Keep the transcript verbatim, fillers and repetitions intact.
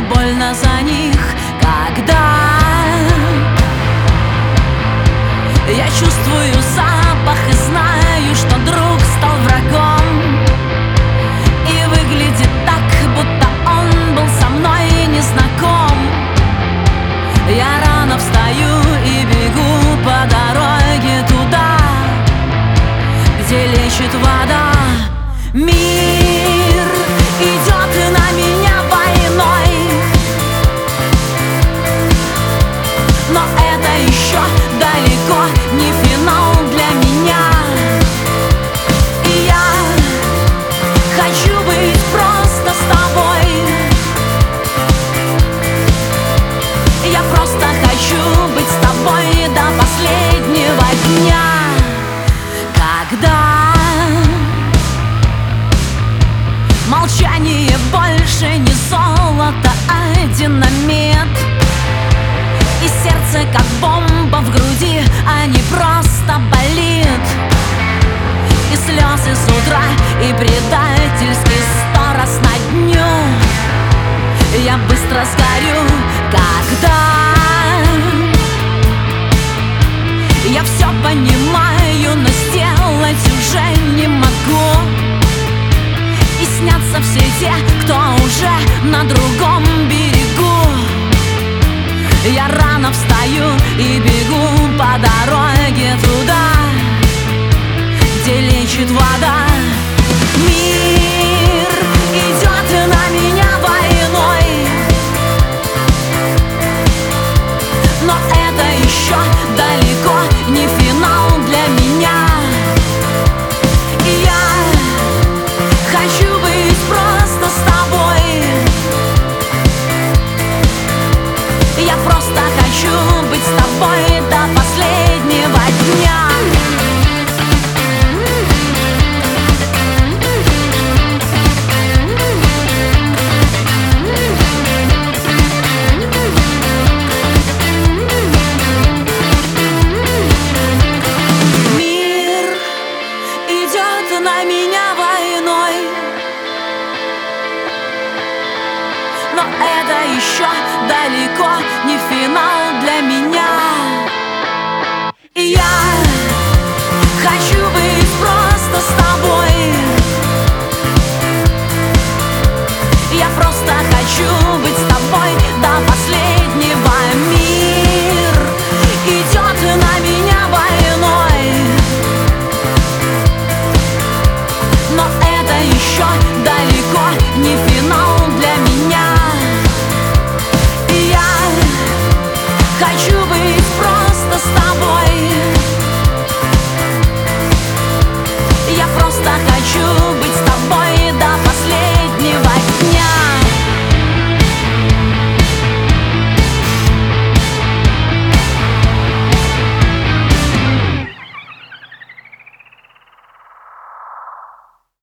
больно за них, когда я чувствую запах и знаю, что друг стал врагом. И выглядит так, будто он был со мной незнаком. Я рано встаю и бегу по дороге туда, где лечит вода. Мир идет на меня войной, но это еще далеко не финал для меня. И я хочу быть просто с тобой. Я просто хочу быть с тобой до последнего дня. Когда молчание больше не золото, а динамит, и сердце как бомба в груди, а не просто болит. И слезы с утра, и предательский сто раз на дню. Я быстро сгорю, когда я все понимаю, но сделать уже не могу. И снятся все те, кто уже на другом берегу. Я рано встаю и бегу по дороге туда, где лечит вода. Мир идет на меня войной, но это еще далеко не финал для меня. И я хочу быть просто с тобой. Я просто хочу быть с тобой до последнего дня. Мир идет на меня войной, но это еще далеко не финал для меня. И я хочу быть просто с тобой. Я просто хочу быть с тобой до последнего. Мир идет на меня войной, но это еще далеко не финал.